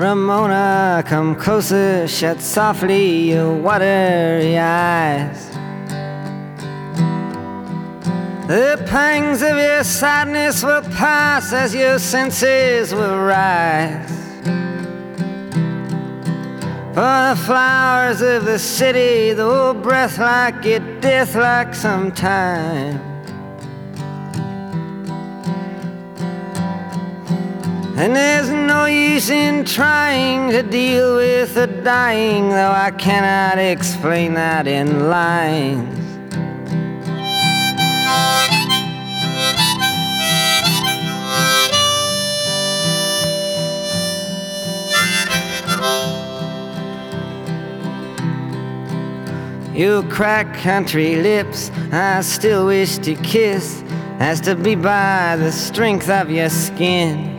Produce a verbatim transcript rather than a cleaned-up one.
Ramona, come closer, shut softly your watery eyes. The pangs of your sadness will pass as your senses will rise. For the flowers of the city, though breath like it, death like sometime. And there's no use in trying to deal with the dying, though I cannot explain that in lines. Your cracked country lips I still wish to kiss, as to be by the strength of your skin.